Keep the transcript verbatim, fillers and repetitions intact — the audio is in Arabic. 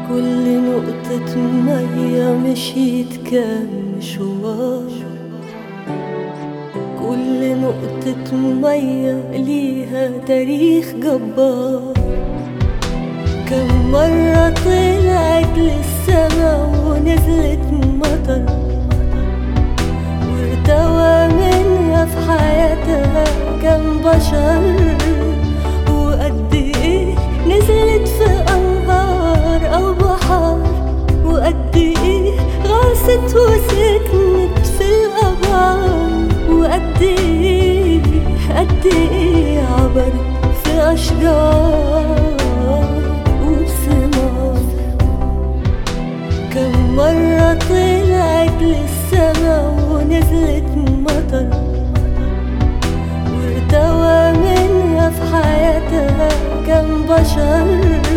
كل نقطة مية مشيت كام مشوار، كل نقطة مية ليها تاريخ جبار. كم مرة طلعت للسما ونزلت مطر، وارتوى منها في حياتها كم بشر. وقد ايه نزلت في أنهار أو بحار، وقد ايه غاصت وسكنت في الأبعار، وقد ايه قد ايه عبرت في أشجار وثمار. كم مرة طلعت للسما ونزلت مطر، وارتوى منها في حياتها كم بشر.